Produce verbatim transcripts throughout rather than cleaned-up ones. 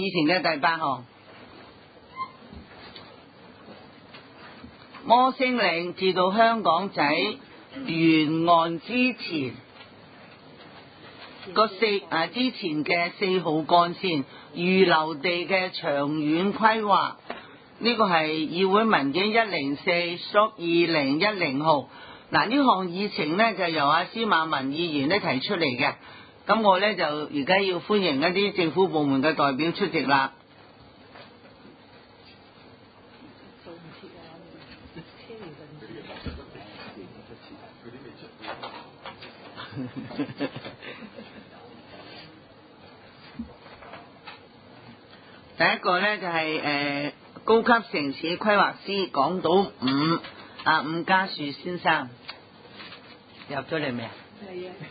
議程嘅第八項，摩星嶺至到香港仔沿岸之前個四啊之前嘅四號幹線預留地嘅長遠規劃，呢個係議會文件一零四屬二零一零號。嗱，呢項議程呢，就由阿司馬文議員咧提出嚟嘅，咁我呢，就而家要歡迎一啲政府部門嘅代表出席啦。第一個呢，就係、是、誒、呃、高級城市規劃師港島伍啊伍家樹先生入咗嚟未啊？係啊。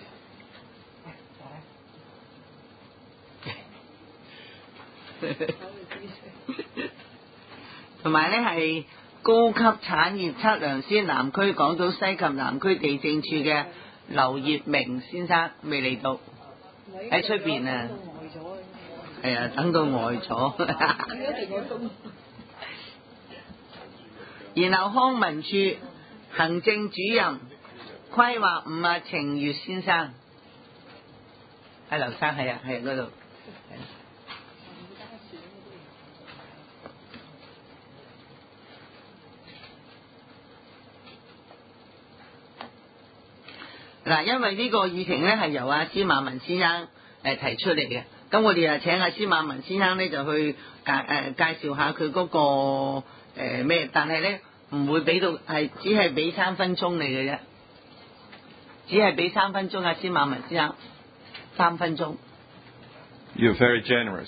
同埋呢係高級產業測量師南區港島西及南區地政處嘅劉業明先生未嚟到，喺出邊啊。係啊，等到呆咗。然後康文署行政主任規劃伍啊程月先生，係劉生，係啊，係嗰度。嗱，因為呢個議程咧係由阿司馬文先生誒提出嚟嘅。咁我哋啊請阿司馬文先生咧就去介誒、呃、介紹下佢嗰、那個咩、呃，但係咧唔會俾到係只係俾三分鐘你嘅啫，只係俾三分鐘阿司馬文先生三分鐘。 You're very generous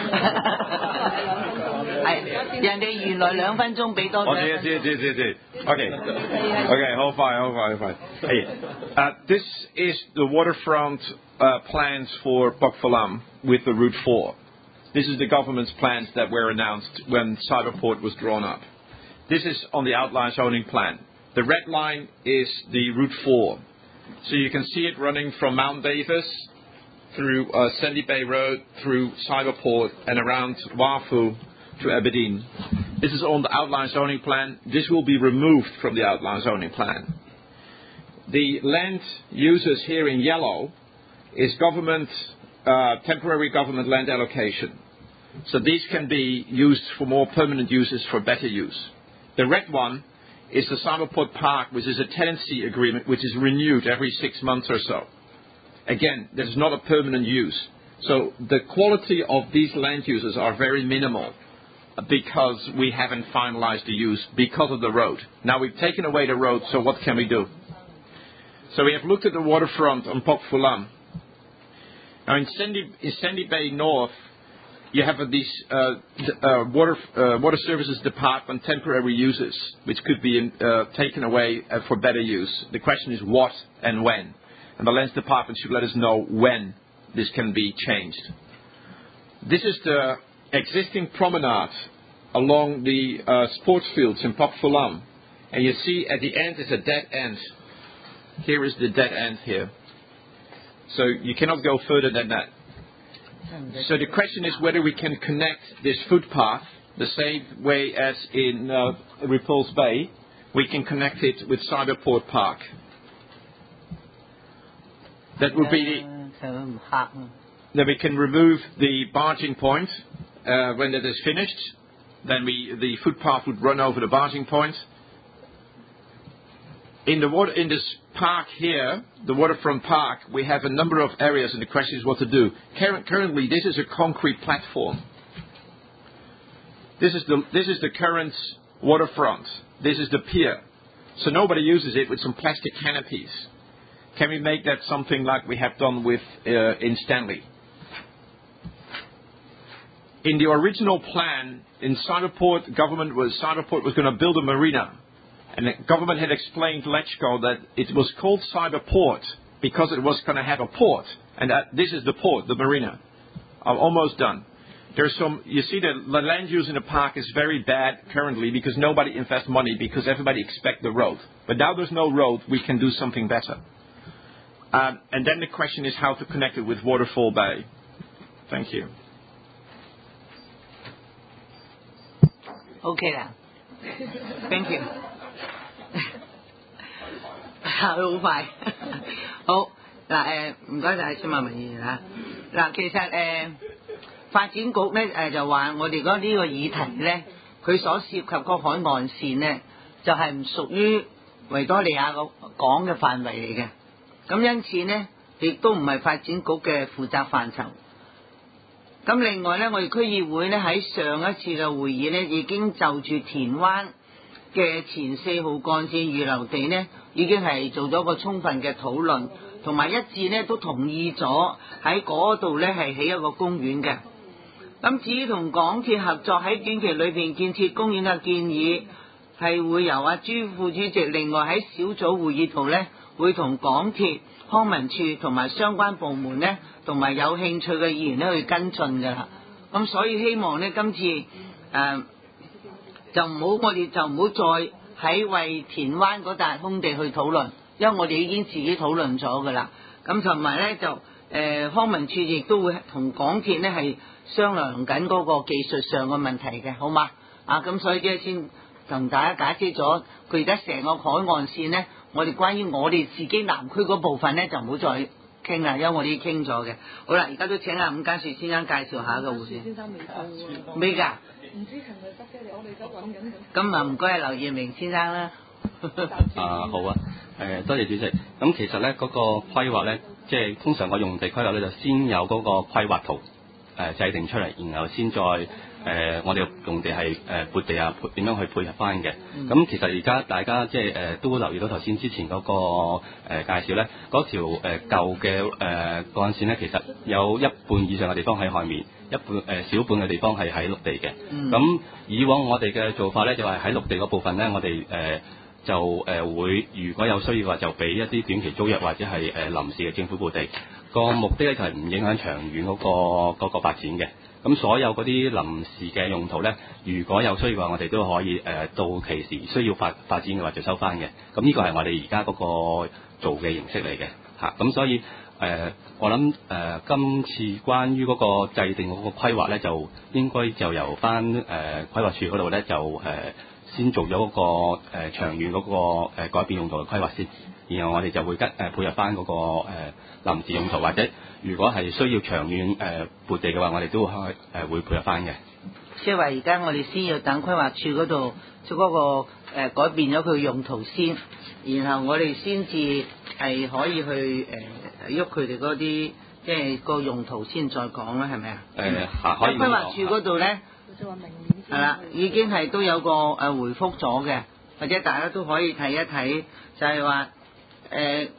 係人哋原來兩分鐘俾多咗。 我知知知知知 OK OK 好快好快好快。Hey, uh, this is the waterfront uh, plans for Pok Fulam with the Route four. This is the government's plans that were announced when Cyberport was drawn up. This is on the outline zoning plan. The red line is the Route four. So you can see it running from Mount Davis through uh, Sandy Bay Road, through Cyberport, and around Wafu to Aberdeen. This is on the outline zoning plan. This will be removed from the outline zoning plan. The land uses here in yellow is government, uh, temporary government land allocation. So these can be used for more permanent uses for better use. The red one is the Cyberport Park, which is a tenancy agreement which is renewed every six months or so. Again, this is not a permanent use. So the quality of these land uses are very minimal because we haven't finalized the use because of the road. Now we've taken away the road, so what can we do? So we have looked at the waterfront on Pok Fulam. Now in Sandy, in Sandy Bay North, you have these uh, uh, water, uh, water services department temporary uses, which could be uh, taken away uh, for better use. The question is what and when. And the Lands Department should let us know when this can be changed. This is the existing promenade along the uh, sports fields in Pok Fulam. And you see at the end is a dead end. Here is the dead end here. So you cannot go further than that. So the question is whether we can connect this footpath the same way as in uh, Repulse Bay. We can connect it with Cyberport Park. That would be the, then we can remove the barging point uh, when that is finished. Then we, the footpath would run over the barging point. In the water, in this park here, the waterfront park, we have a number of areas, and the question is what to do. Currently, this is a concrete platform. This is the this is the current waterfront. This is the pier. So nobody uses it with some plastic canopies. Can we make that something like we have done with uh, in Stanley? In the original plan, in Cyberport, government was Cyberport was going to build a marina, and the government had explained to Lechco that it was called Cyberport because it was going to have a port, and that this is the port, the marina. I'm almost done. There's some. You see, the, the land use in the park is very bad currently because nobody invests money because everybody expects the road. But now there's no road, we can do something better. Um, and then the question is how to connect it with Waterfall Bay. Thank you. OK 啦，thank you。佢好快，好嗱誒，唔該晒司馬文議員啊。嗱，其實誒、呃、發展局咧誒就話我哋嗰呢個議題咧，佢所涉及個海岸線咧，就係唔屬於維多利亞個港嘅範圍嚟嘅，咁因此咧亦都唔係發展局嘅負責範疇。咁另外咧，我哋區議會咧喺上一次嘅會議咧，已經就住田灣嘅前四號幹線預留地呢，已經係做咗個充分嘅討論，同埋一致呢都同意咗喺嗰度呢係起一個公園嘅。咁至於同港鐵合作喺短期裏邊建設公園嘅建議，係會由阿朱副主席另外喺小組會議度呢，會同港鐵、康文署同埋相關部門呢，同埋有興趣嘅議員呢去跟進㗎啦。咁所以希望呢，今次誒。呃就唔好，我哋就唔好再喺為田灣嗰笪空地去討論，因為我哋已經自己討論咗噶啦。咁同埋咧就誒、呃、康文署亦都會同港鐵咧係商量緊嗰個技術上嘅問題嘅，好嘛？啊，咁所以即係先同大家解釋咗，佢而家成個海岸線咧，我哋關於我哋自己南區嗰部分咧就唔好再傾啦，因為我哋已經傾咗嘅。好啦，而家都請阿伍家樹先生介紹下個會先。 先生未到喎。 未㗎？ 唔知係咪得啫？我哋都揾緊緊。 咁啊，唔該劉業明先生啦。 啊，好啊，誒，多謝主席。咁其實咧，嗰個規劃咧，即係通常個用地規劃咧，就先有嗰個規劃圖誒制定出嚟，然後先再誒我哋用地係誒撥地啊，點樣去配合翻嘅。咁其實而家大家即係誒都留意到頭先之前嗰個誒介紹咧，嗰條誒舊嘅誒幹線咧，其實有一半以上嘅地方喺海面。一半誒、呃、小半嘅地方係喺陸地嘅，咁、嗯、以往我哋嘅做法咧就係喺陸地嗰部分咧，我哋誒、呃、就誒、呃、會如果有需要嘅話，就俾一啲短期租約或者係誒、呃、臨時嘅政府撥地。個目的咧就係、是、唔影響長遠嗰、那個嗰、那個發展嘅。咁所有嗰啲臨時嘅用途咧，如果有需要嘅話，我哋都可以誒、呃、到期時需要發發展嘅話就收翻嘅。咁呢個係我哋而家嗰個做嘅形式嚟嘅嚇。咁、啊、所以。誒、呃，我諗誒、呃，今次關於嗰個制定嗰個規劃咧，就應該就由翻誒、呃、規劃署嗰度咧，就誒、呃、先做咗嗰、那個誒、呃、長遠嗰、那個誒、呃、改變用途嘅規劃先，然後我哋就會跟誒、呃、配合翻嗰、那個誒、呃、臨時用途，或者如果係需要長遠誒撥地嘅話，我哋都會誒、呃、會配合翻嘅。 即係話而家我哋先要等規劃署嗰度做嗰個、呃、改變咗佢用途先，然後我哋先至係可以去誒。呃喐佢哋嗰啲即係個用途先再講啦，係咪啊？誒、呃，可以。規劃署嗰度咧， 就話明年先。係啦， 已經係都有個誒回覆咗嘅，或者大家都可以睇一睇，就係話誒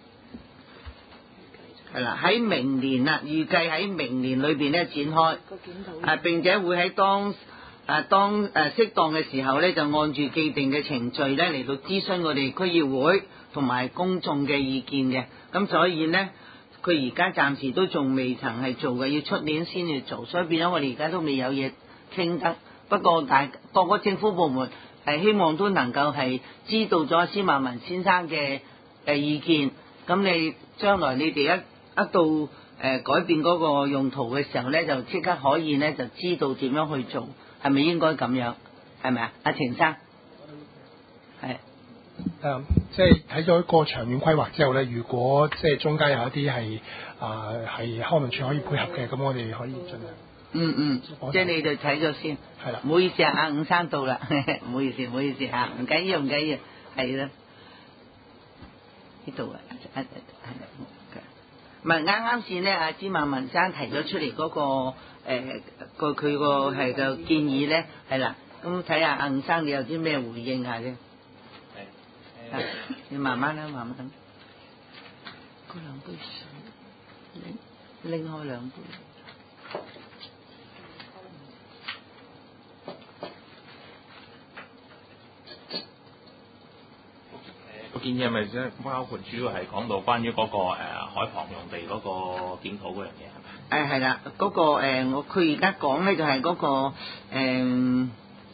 係啦，喺明年啊，預計喺明年裏邊咧展開個檢討啊，並且會喺當啊當誒適當嘅時候咧，就按住既定嘅程序咧嚟到諮詢我哋區議會同埋公眾嘅意見嘅。咁所以咧，佢而家暫時都仲未曾係做嘅，要出年先至做，所以變咗我哋而家都未有嘢傾得。不過大各個政府部門係希望都能夠係知道咗司馬文先生嘅誒意見，咁你將來你哋一一到誒、呃、改變嗰個用途嘅時候咧，就即刻可以咧就知道點樣去做，係咪應該咁樣？係咪啊？阿程生係。 誒，即係睇咗個長遠規劃之後咧，如果即係中間有一啲係啊係康文署可以配合嘅，咁我哋可以盡量。 嗯嗯，即係你哋睇咗先。係啦，唔好意思啊，阿伍生到啦，唔好意思，唔好意思嚇，唔緊要，唔緊要，係啦，呢度啊，係唔係啱啱先咧？阿芝麻文生提咗出嚟嗰、那個誒個佢個係個建議咧，係啦，咁睇下阿伍生你有啲咩回應下啫？你慢慢啦，慢慢。嗰兩杯水，拎拎開兩杯。 個建議係咪即係包括主要係講到關於嗰、那個、呃、海旁用地嗰個檢討嗰樣嘢係咪？誒係啦，嗰、那個誒我佢而家講咧就係嗰、那個誒。呃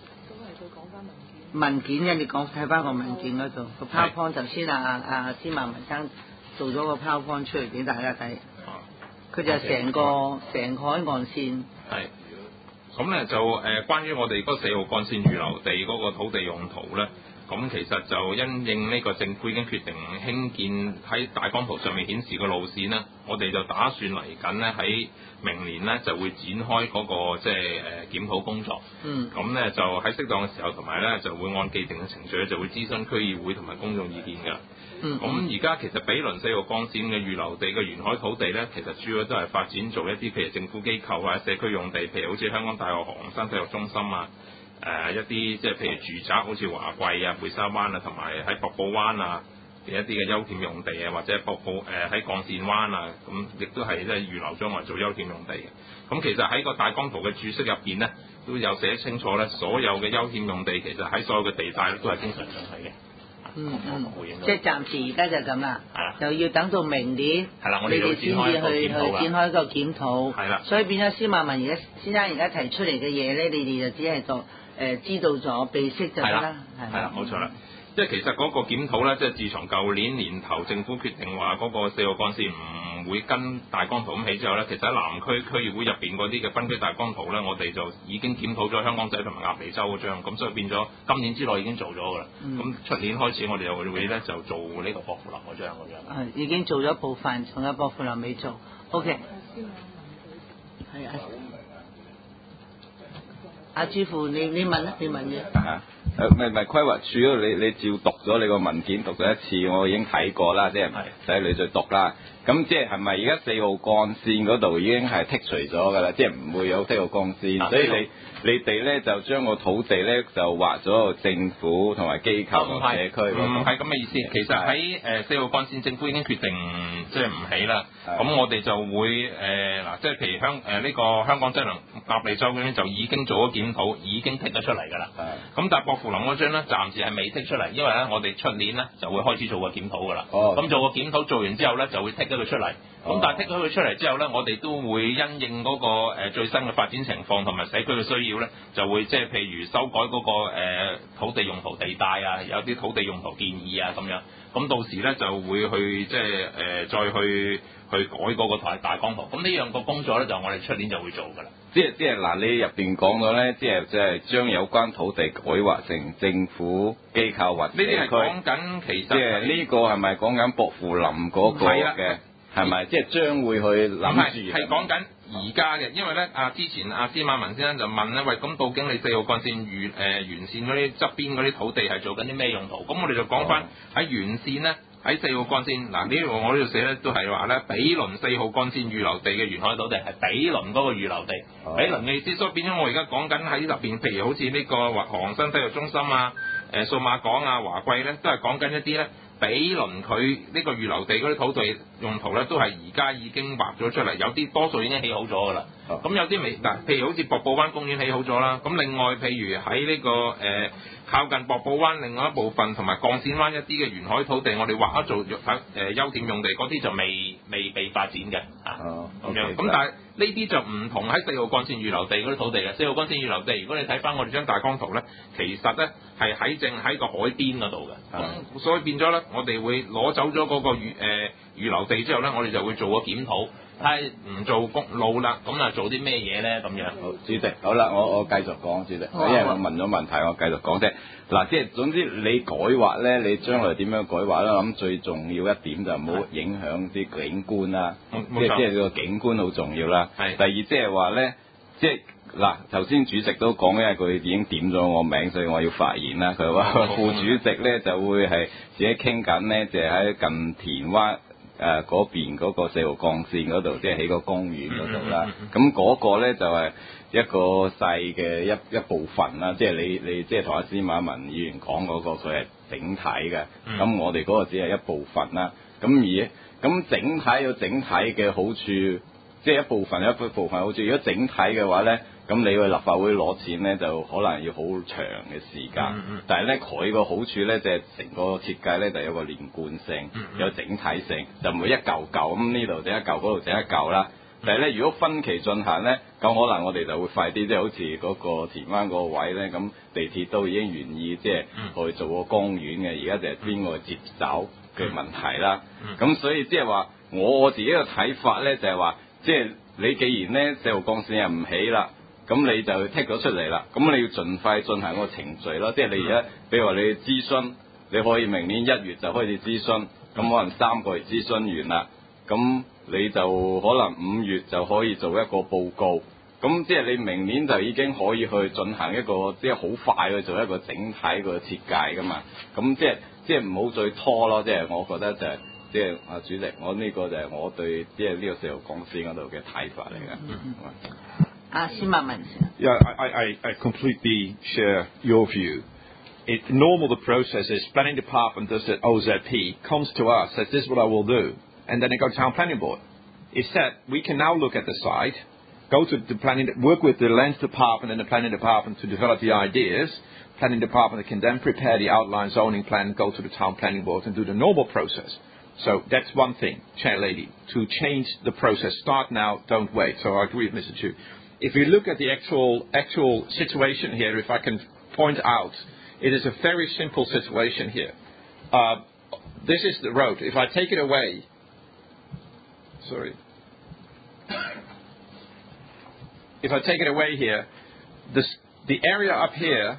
文件嘅，你講睇翻個文件嗰度個 PowerPoint，頭先啊啊司馬文生做咗個 PowerPoint 出嚟俾大家睇，佢就成個成個海岸線，係咁咧就誒、呃、關於我哋嗰四號幹線預留地嗰個土地用途咧，咁其實就因應呢個政府已經決定興建喺大綱圖上面顯示嘅路線呢，我哋就打算嚟緊咧喺明年咧就會展開嗰、那個即係誒檢討工作。 嗯。咁咧就喺適當嘅時候，同埋咧就會按既定嘅程序咧就會諮詢區議會同埋公眾意見㗎。 嗯。 咁而家其實毗鄰四號幹線嘅預留地嘅沿海土地咧，其實主要都係發展做一啲譬如政府機構或者社區用地，譬如好似香港大學何鴻燊體育中心啊。誒、呃、一啲即係譬如住宅，好似華貴啊、貝沙灣啊，同埋喺瀑布灣啊嘅一啲嘅休憩用地啊，或者瀑布誒喺鋼線灣啊，咁亦都係即係預留咗我嚟做休憩用地嘅。咁其實喺個大綱圖嘅注釋入邊咧，都有寫清楚咧，所有嘅休憩用地其實喺所有嘅地帶都係經常上去嘅。 嗯嗯，即係暫時而家就咁啦， 係啦， 就要等到明年， 係啦，我哋你哋先至去去展開個檢討， 係啦， 所以變咗司馬文而家先生而家提出嚟嘅嘢咧，你哋就只係做誒、呃、知道咗備識就得啦， 係啦，冇錯啦。即係其實嗰個檢討咧，即係自從舊年年頭政府決定話嗰個四號幹線唔會跟大綱圖咁起之後咧，其實喺南區區議會入邊嗰啲嘅分區大綱圖咧，我哋就已經檢討咗香港仔同埋鴨脷洲嗰張，咁所以變咗今年之內已經做咗㗎啦。咁出、嗯、年開始我哋又會咧就做呢個薄扶林嗰張嗰張。 係已經做咗部分，仲有薄扶林未做。OK。係啊。阿朱父，你你問啦，你問嘢。 啊，誒唔係唔係規劃署嗰度，你你照讀咗你個文件讀咗一次，我已經睇過啦，即係唔使你再讀啦。咁即係係咪而家四號幹線嗰度已經係剔除咗㗎啦？即係唔會有四號幹線，啊、所以你你哋咧就將個土地咧就劃咗政府同埋機構同社區。 唔係咁嘅意思。其實喺誒四號幹線政府已經決定即係唔起啦。咁我哋就會誒嗱、呃，即係譬如香誒呢、呃這個香港仔同鴨脷洲嗰邊就已經做咗檢討，已經剔咗出嚟㗎啦。咁但係薄扶林嗰張咧，暫時係未剔出嚟，因為咧我哋出年咧就會開始做個檢討㗎啦。咁、哦、做個檢討做完之後咧，就會剔咗佢出嚟。咁、哦、但係剔咗佢出嚟之後咧，我哋都會因應嗰、那個、呃、最新嘅發展情況同埋社區嘅需要咧，就會即係譬如修改嗰、那個、呃、土地用途地帶啊，有啲土地用途建議啊咁樣。咁到時咧就會去即係誒、呃、再去去改嗰個大大綱圖。咁呢樣個工作咧就我哋出年就會做㗎啦。 即係即係嗱，你入邊講到咧，即係即係將有關土地改劃成政府機構或社區。呢啲係講緊其實即係呢個係咪講緊薄扶林嗰個嘅？係咪即係將會去諗住？ 係講緊而家嘅，因為咧啊，之前阿司馬文先生就問咧，喂，咁到底你四號幹線沿誒沿線嗰啲側邊嗰啲土地係做緊啲咩用途？咁我哋就講翻喺沿線咧，喺四號幹線嗱呢度我呢度寫咧都係話咧，毗鄰四號幹線預留地嘅沿海土地係毗鄰嗰個預留地，毗鄰嘅意思，所以變咗我而家講緊喺入邊，譬如好似呢個何鴻燊體育中心啊、誒數碼港啊、華貴咧，都係講緊一啲咧。毗鄰佢呢個預留地嗰啲土地用途咧，都係而家已經劃咗出嚟，有啲多數已經起好咗㗎啦。咁、哦、有啲未嗱，譬如好似瀑布灣公園起好咗啦。咁另外譬如喺呢、這個誒、呃、靠近瀑布灣另外一部分同埋鋼線灣一啲嘅沿海土地，我哋劃咗做誒休憩用地，嗰啲就未未被發展嘅啊。 哦， 咁樣咁但係呢啲就唔同喺四號幹線預留地嗰啲土地嘅。四號幹線預留地，如果你睇翻我哋張大綱圖咧，其實咧係喺正喺個海邊嗰度嘅。咁所以變咗咧，我哋會攞走咗嗰個預誒、呃、預留地之後咧，我哋就會做個檢討，睇唔做公路啦，咁啊做啲咩嘢咧咁樣。 好，主席，好啦，我我繼續講，主席，因為我問咗問題，我繼續講啫。嗱，即係總之你改劃咧，你將來點樣改劃咧？咁最重要一點就唔好影響啲景觀啦，即係即係個景觀好重要啦。係。第二即係話咧，即係嗱，頭先主席都講，因為佢已經點咗我名，所以我要發言啦。佢話副主席咧就會係自己傾緊咧，就係喺近田灣誒嗰邊嗰個四號幹線嗰度，即係喺個公園嗰度啦。咁嗰個咧就係一個細嘅一一部分啦，即係你你即係同阿司馬文議員講嗰個佢係整體嘅，咁我哋嗰個只係一部分啦。咁而咁整體有整體嘅好處，即係一部分有一部分好處。如果整體嘅話咧，咁你去立法會攞錢咧，就可能要好長嘅時間。嗯嗯、但係咧，佢個好處咧，就係、是、成個設計咧，就有個連貫性，嗯嗯、有整體性，就唔會一嚿嚿咁呢度整一嚿，嗰度整一嚿啦。但係咧，如果分期進行咧，咁可能我哋就會快啲，即係好似嗰個田灣嗰個位咧，咁地鐵都已經願意即係去做個公園嘅，而家就係邊個接手嘅問題啦。咁、嗯、所以即係話，我自己嘅睇法咧，就係話，即係你既然咧四號幹線又唔起啦， 咁你就剔咗出嚟啦。咁你要盡快進行個程序咯，即係你而家，比如話你諮詢，你可以明年一月就開始諮詢，咁可能三個月諮詢完啦，咁你就可能五月就可以做一個報告。咁即係你明年就已經可以去進行一個即係好快去做一個整體個設計噶嘛。咁即係即係唔好再拖咯。即係我覺得就係即係啊主席，我呢個就係我對即係呢個石油公司嗰度嘅睇法嚟嘅。 啊，司馬文先。 Yeah, I, I, I completely share your view. It, normal the process is planning department does the O Z P, comes to us, says this is what I will do, and then it goes to town planning board. It's that we can now look at the site, go to the planning, work with the lands department and the planning department to develop the ideas. Planning department can then prepare the outline zoning plan, go to the town planning board and do the normal process. So that's one thing, Chair Lady, to change the process. Start now, don't wait. So I agree with Mister Chu. If we look at the actual actual situation here, if I can point out, it is a very simple situation here. Uh, this is the road. If I take it away, sorry. If I take it away here, this, the area up here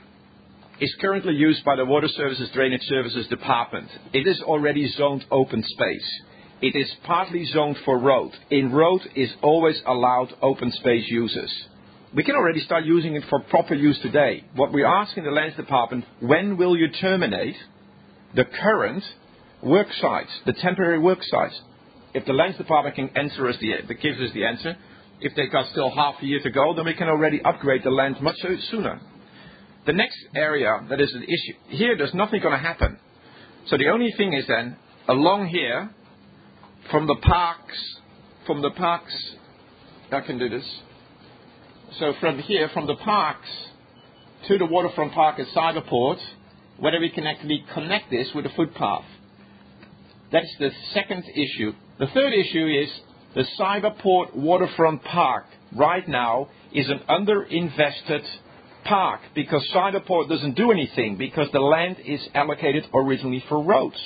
is currently used by the Water Services Drainage Services Department. It is already zoned open space. It is partly zoned for road. In road is always allowed open space uses. We can already start using it for proper use today. What we're asking the Lands Department, when will you terminate the current work sites, the temporary work sites? If the Lands Department can answer us the, gives us the answer, if they've got still half a year to go, then we can already upgrade the land much sooner. The next area that is an issue, here there's nothing going to happen. So the only thing is then, along here, from the parks, from the parks, I can do this. So from here, from the parks to the waterfront park at Cyberport, whether we can actually connect this with a footpath. That's the second issue. The third issue is the Cyberport waterfront park right now is an underinvested park because Cyberport doesn't do anything because the land is allocated originally for roads.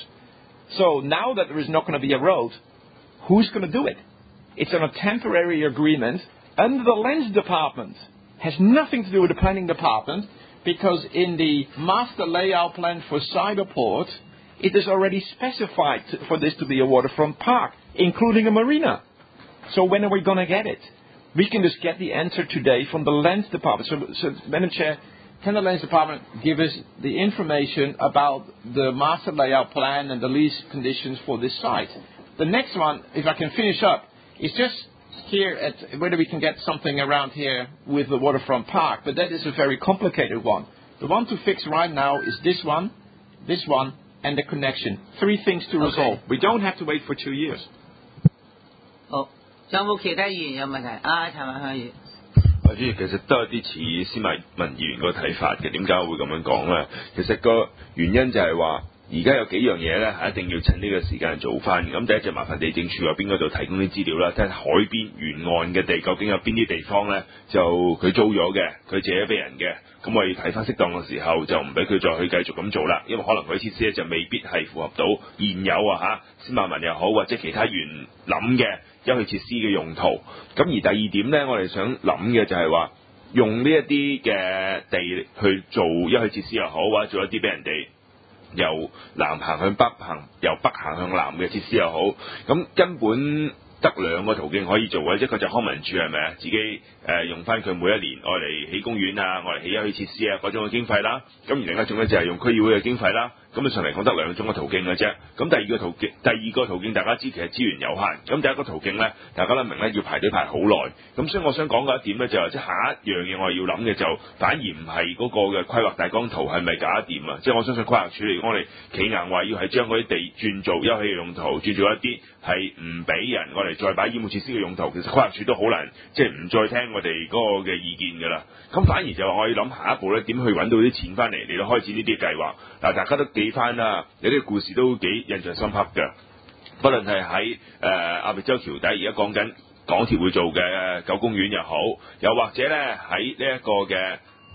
So now that there is not going to be a road, who's going to do it? It's on a temporary agreement under the Lands Department. Has nothing to do with the planning department because in the master layout plan for Cyberport, it is already specified to, for this to be a waterfront park, including a marina. So when are we going to get it? We can just get the answer today from the Lands Department. So, so Madam Chair, can the Lands Department give us the information about the master layout plan and the lease conditions for this site? The next one, if I can finish up, is just here at whether we can get something around here with the waterfront park, but that is a very complicated one. The one to fix right now is this one, this one, and the connection. Three things to resolve. Okay. We don't have to wait for two years. 好，有冇其他議員有問題？啊，陳文香議員。 主席，其實都有啲似司馬文議員個睇法嘅。點解我會咁樣講咧？其實個原因就係話，而家有幾樣嘢咧係一定要趁呢個時間做翻嘅。咁第一就麻煩地政處嗰邊嗰度提供啲資料啦，睇下海邊沿岸嘅地究竟有邊啲地方咧就佢租咗嘅，佢借咗俾人嘅。咁我要睇翻適當嘅時候，就唔俾佢再去繼續咁做啦，因為可能佢啲設施咧就未必係符合到現有啊嚇司馬文又好或者其他原諗嘅休憩設施嘅用途。咁而第二點咧，我哋想諗嘅就係話用呢一啲嘅地去做休憩設施又好，或者做一啲俾人哋由南行向北行，由北行向南嘅設施又好，咁根本得兩個途徑可以做嘅，一個就康文署係咪啊？自己誒、呃、用翻佢每一年愛嚟起公園啊，愛嚟起休憩設施啊嗰種嘅經費啦。咁而另一種咧就係用區議會嘅經費啦。咁啊上嚟講得兩種嘅途徑嘅啫。咁第二個途徑，第二個途徑大家知其實資源有限。咁第一個途徑咧，大家都明咧要排隊排好耐。咁所以我想講嘅一點咧就係、是，即係下一樣嘢我係要諗嘅就反而唔係嗰個嘅規劃大綱圖係咪搞得掂啊？即係我相信規劃署嚟講，我哋企硬話要係將嗰啲地轉做休憩用途，轉做一啲係唔俾人我哋再擺醫務設施嘅用途，其實規劃署都好難即係唔再聽我哋嗰個嘅意見㗎啦。咁反而就話我要諗下一步咧點去揾到啲錢翻嚟嚟到開始呢啲計劃。嗱，大家都記翻啦，有啲故事都幾印象深刻㗎。不論係喺誒鴨脷洲橋底，而家講緊港鐵會做嘅九公園又好，又或者咧喺呢一個嘅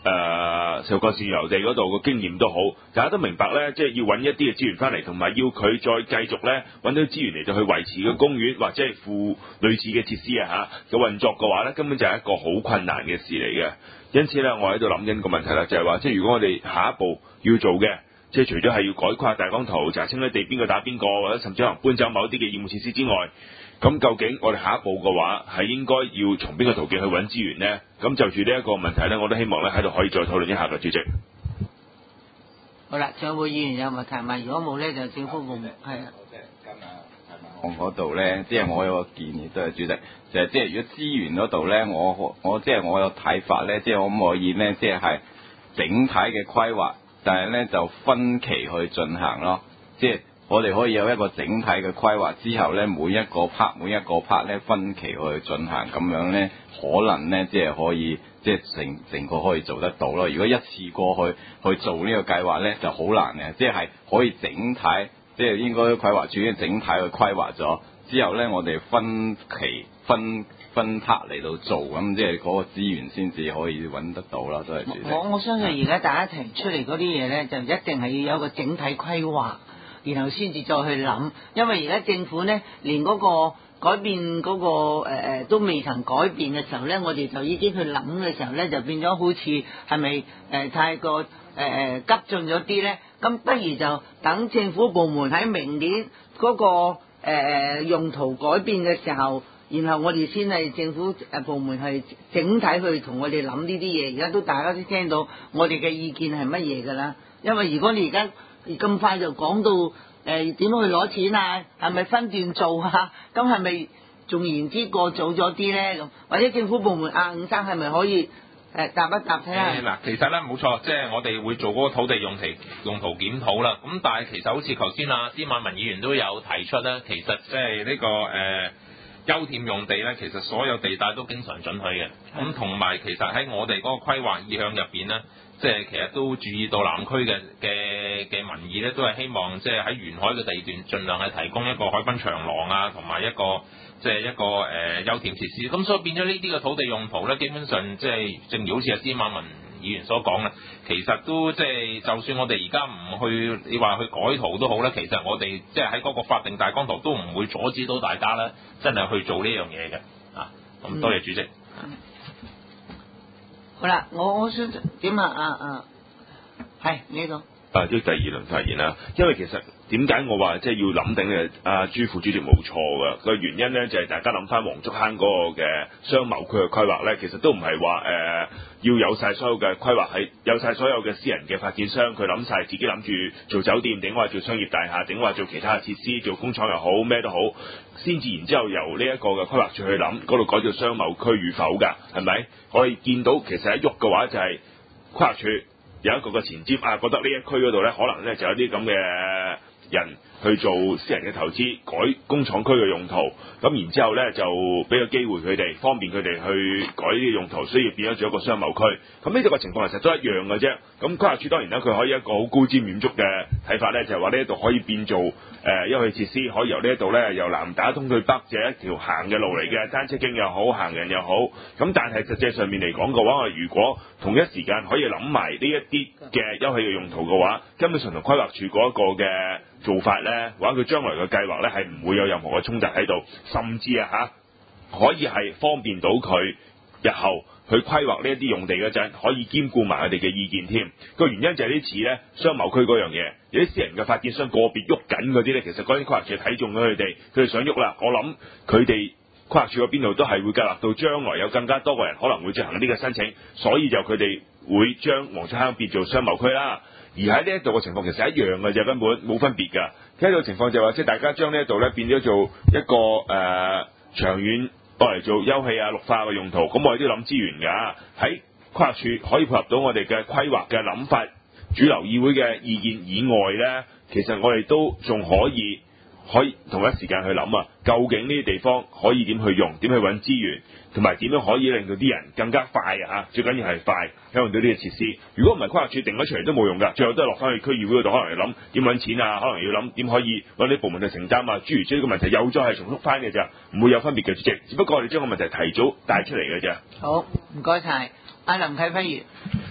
誒受過線油地嗰度個經驗都好，大家都明白咧，即係要揾一啲嘅資源翻嚟，同埋要佢再繼續咧揾到資源嚟到去維持個公園或者係附類似嘅設施啊嚇嘅運作嘅話咧，根本就係一個好困難嘅事嚟嘅。因此咧，我喺度諗緊個問題啦，就係話，即係如果我哋下一步要做嘅，即係除咗係要改規劃大綱圖，查清啲地邊個打邊個，或者甚至可能搬走某一啲嘅業務設施之外，咁究竟我哋下一步嘅話係應該要從邊個途徑去揾資源呢？咁就住呢一個問題咧，我都希望咧喺度可以再討論一下嘅，主席。 好啦，仲有冇議員有問題問？如果冇咧，就政府部門係啊。 我嗰度咧，即係我有個建議都係主席，就係即係如果資源嗰度咧，我我即係我有睇法咧，即係可唔可以咧，即係係整體嘅規劃，但係咧就分期去進行咯，即係。我哋可以有一個整體嘅規劃之後咧，每一個 part 每一個 part 咧分期去進行，咁樣咧可能咧即係可以即係成成個可以做得到咯。如果一次過去去做呢個計劃咧，就好難嘅，即係可以整體，即係應該規劃處於整體去規劃咗之後咧，我哋分期分分 part 嚟到做，咁即係嗰個資源先至可以揾得到啦。都係主席。 我我相信而家大家提出嚟嗰啲嘢咧，就一定係要有一個整體規劃。然後先至再去諗，因為而家政府咧連嗰個改變嗰、嗰個誒、呃、都未曾改變嘅時候咧，我哋就已經去諗嘅時候咧，就變咗好似係咪誒太過誒、呃、急進咗啲咧？咁不如就等政府部門喺明年嗰、嗰個、呃、用途改變嘅時候，然後我哋先係政府誒部門係整體去同我哋諗呢啲嘢。而家都大家都聽到我哋嘅意見係乜嘢㗎啦？因為如果你而家咁快就講到誒點樣去攞錢啊？係咪分段做啊？咁係咪仲言之過早咗啲咧？咁或者政府部門啊，伍生係咪可以誒答一答睇下？ 嗱，其實咧冇錯，即係我哋會做嗰個土地用地用途檢討啦。咁但係其實好似頭先啊司馬文議員都有提出咧，其實即係呢個誒休憩用地咧，其實所有地帶都經常准許嘅。咁同埋其實喺我哋嗰個規劃意向入邊咧。即係其實都注意到南區嘅嘅嘅民意咧，都係希望即係喺沿海嘅地段，盡量係提供一個海濱長廊啊，同埋一個即係一個誒、呃、休憩設施。咁所以變咗呢啲嘅土地用途咧，基本上即係正如好似阿司馬文議員所講啦，其實都即係就算我哋而家唔去，你話去改圖都好啦，其實我哋即係喺嗰個法定大綱圖都唔會阻止到大家咧，真係去做呢樣嘢嘅啊。咁多謝主席。 嗯好啦，我我想點啊啊啊，係呢度。 啊，即係第二輪發言啦，因為其實點解我話即係要諗定嘅？阿朱副主席冇錯㗎，個原因咧就係、是、大家諗翻黃竹坑嗰個嘅商貿區嘅規劃咧，其實都唔係話誒要有晒所有嘅規劃係有晒所有嘅私人嘅發展商，佢諗晒自己諗住做酒店，定話做商業大廈，定話做其他嘅設施，做工廠又好咩都好，先至然之後由呢一個嘅規劃處去諗嗰度改做商貿區與否㗎，係咪？我哋見到其實一喐嘅話就係規劃處有一個嘅前瞻啊，覺得呢一區嗰度咧可能咧就有啲咁嘅人去做私人嘅投資，改工廠區嘅用途，咁然之後咧就俾個機會佢哋，方便佢哋去改呢個用途，所以變咗做一個商貿區。咁呢度嘅情況其實都一樣嘅啫。咁規劃處當然啦，佢可以一個好高瞻遠矚嘅睇法咧，就係話呢一度可以變做誒休憩設施，可以由呢一度咧由南打通去北，就係一條行嘅路嚟嘅，單車徑又好，行人又好。咁但係實際上面嚟講嘅話，如果同一時間可以諗埋呢一啲嘅休憩嘅用途嘅話，根本上同規劃處嗰一個嘅做法咧，或者佢將來嘅計劃咧，係唔會有任何嘅衝突喺度，甚至啊嚇可以係方便到佢日後去規劃呢一啲用地嗰陣，可以兼顧埋佢哋嘅意見添。個原因就係啲似咧商貿區嗰樣嘢，有啲私人嘅發展商個別喐緊嗰啲咧，其實嗰啲規劃處睇中咗佢哋，佢哋想喐啦。我諗佢哋規劃處嗰邊度都係會計劃到將來有更加多個人可能會進行呢個申請，所以就佢哋會將黃竹坑變做商貿區啦。而喺呢一度嘅情況其實一樣嘅啫，根本冇分別㗎。呢一度情況就係話，即係大家將呢一度咧變咗做一個誒、呃、長遠攞嚟做休憩啊、綠化嘅用途，咁我哋都要諗資源㗎。喺規劃處可以配合到我哋嘅規劃嘅諗法，主流議會嘅意見以外咧，其實我哋都仲可以可以同一時間去諗啊，究竟呢啲地方可以點去用，點去揾資源，同埋點樣可以令到啲人更加快啊！最緊要係快使用到呢個設施。如果唔係規劃處定咗出嚟都冇用㗎，最後都係落翻去區議會嗰度，可能要諗點揾錢啊，可能要諗點可以揾啲部門去承擔啊，諸如此類嘅問題又再係重複翻嘅咋，唔會有分別嘅主席。只不過我哋將個問題提早帶出嚟嘅啫。 好，唔該晒，阿林啟輝議員。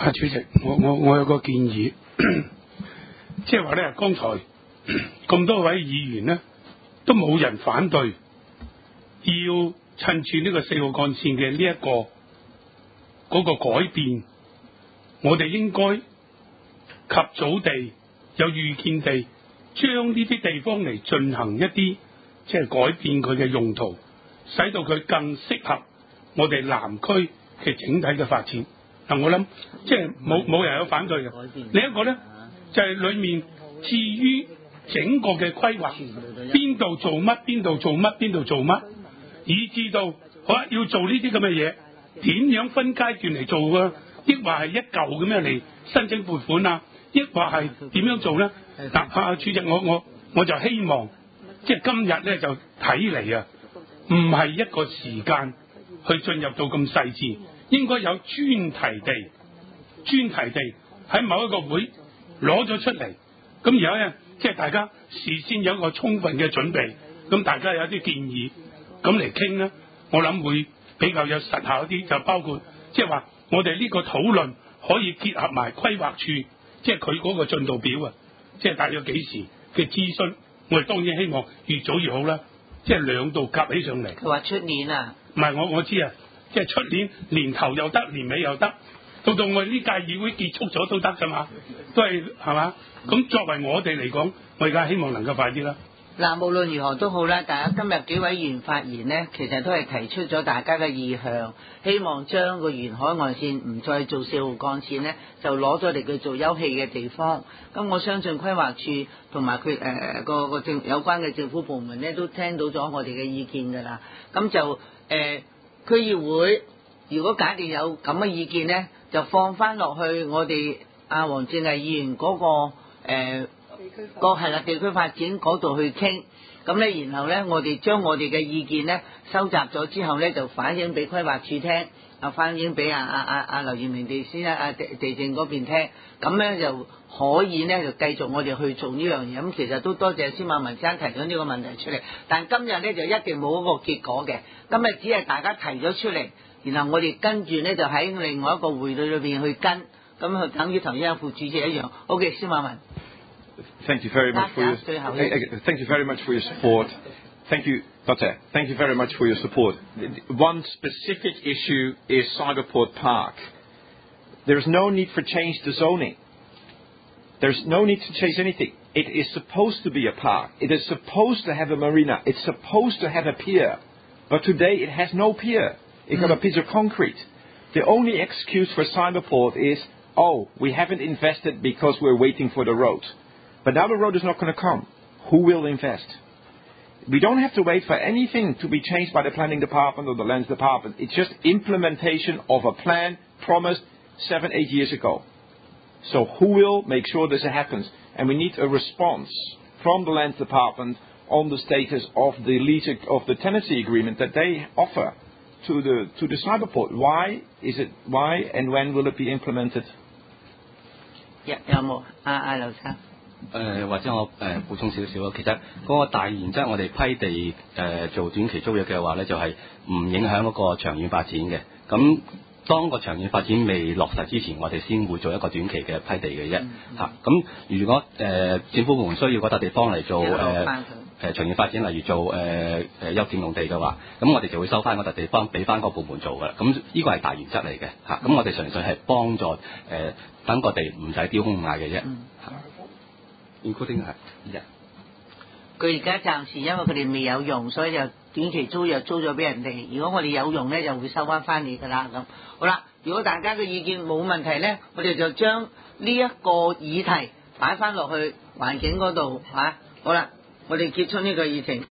啊，主席，我我我有個建議，即係話咧，剛才咁多位議員咧都冇人反對，要趁住呢個四號幹線嘅呢一個嗰、嗰個改變，我哋應該及早地有預見地將呢啲地方嚟進行一啲即係改變佢嘅用途，使到佢更適合我哋南區嘅整體嘅發展。嗱，我諗即係冇冇人有反對嘅。另一個咧就係、是、裡面至於整個嘅規劃，邊度做乜，邊度做乜，邊度做乜，以至到好啦，要做呢啲咁嘅嘢，點樣分階段嚟做啊？抑或係一嚿咁樣嚟申請撥款啊？抑或係點樣做咧？嗱，啊，主席，我我我就希望即係今日咧就睇嚟啊，唔係一個時間去進入到咁細緻。應該有專題地、專題地喺某一個會攞咗出嚟，咁而家咧即係大家事先有一個充分嘅準備，咁大家有啲建議咁嚟傾咧，我諗會比較有實效一啲，就包括即係話我哋呢個討論可以結合埋規劃處，即係佢嗰個進度表啊，即係大約幾時嘅諮詢，我哋當然希望越早越好啦，即係兩度夾起上嚟。 佢話出年啊， 唔係我我知啊。即係出年年頭又得，年尾又得，到到我哋呢屆議會結束咗都得㗎嘛，都係係嘛？咁作為我哋嚟講，我而家希望能夠快啲啦。 嗱，無論如何都好啦，大家今日幾位議員發言呢，其實都係提出咗大家嘅意向，希望將個沿海岸線唔再做四號幹線呢，就攞咗嚟佢做休憩嘅地方。咁我相信規劃處同埋佢誒個個政有關嘅政府部門呢，都聽到咗我哋嘅意見㗎啦。咁就誒。呃區議會如果假定有咁嘅意見呢，就放翻落去我哋阿黃志毅議員嗰、那個誒、呃、個係啦地區發展嗰度去傾，咁咧然後咧我哋將我哋嘅意見咧收集咗之後咧就反映俾規劃處聽，啊反映俾阿阿阿阿劉業明地先生啊地地政嗰邊聽，咁咧就可以咧就繼續我哋去做呢樣嘢。咁其實都多謝司馬文先生提咗呢個問題出嚟，但今日咧就一定冇一個結果嘅，今日只係大家提咗出嚟，然後我哋跟住咧就喺另外一個會裏裏邊去跟，咁就等於頭先副主席一樣。OK， 司馬文。 Thank you very much for your thank you very much for your support. Thank you, Doctor. Thank you very much for your support. One specific issue is Cyberport Park. There is no need for change the zoning. There's no need to change anything. It is supposed to be a park. It is supposed to have a marina. It's supposed to have a pier. But today it has no pier. It got a piece of concrete. The only excuse for Cyberport is, oh, we haven't invested because we're waiting for the road. But now the road is not going to come. Who will invest? We don't have to wait for anything to be changed by the planning department or the lands department. It's just implementation of a plan promised seven, eight years ago. So who will make sure this happens? And we need a response from the lands department on the status of the lease of the tenancy agreement that they offer to the to the Cyberport. Why is it? Why and when will it be implemented? 有有冇啊啊劉生？ 誒、呃、或者我誒、呃、補充少少啊，其實嗰個大原則，我哋批地誒、呃、做短期租約嘅話咧，就係、是、唔影響嗰個長遠發展嘅。咁當個長遠發展未落實之前，我哋先會做一個短期嘅批地嘅啫。嚇、嗯，咁、啊、如果誒、呃、政府部門需要嗰笪地方嚟做誒誒、呃呃、長遠發展，例如做誒誒休憩用地嘅話，咁我哋就會收翻嗰笪地方，俾翻個部門做㗎啦。咁呢個係大原則嚟嘅嚇。咁、啊、我哋純粹係幫助誒、呃、等個地唔使丟空嗌嘅啫。 嗯嚇。including 係人。 佢而家暫時因為佢哋未有用，所以就短期租約租咗俾人哋。如果我哋有用咧，就會收翻翻嚟㗎啦。咁好啦，如果大家嘅意見冇問題咧，我哋就將呢一個議題擺翻落去環境嗰度嚇。好啦，我哋結束呢個議程。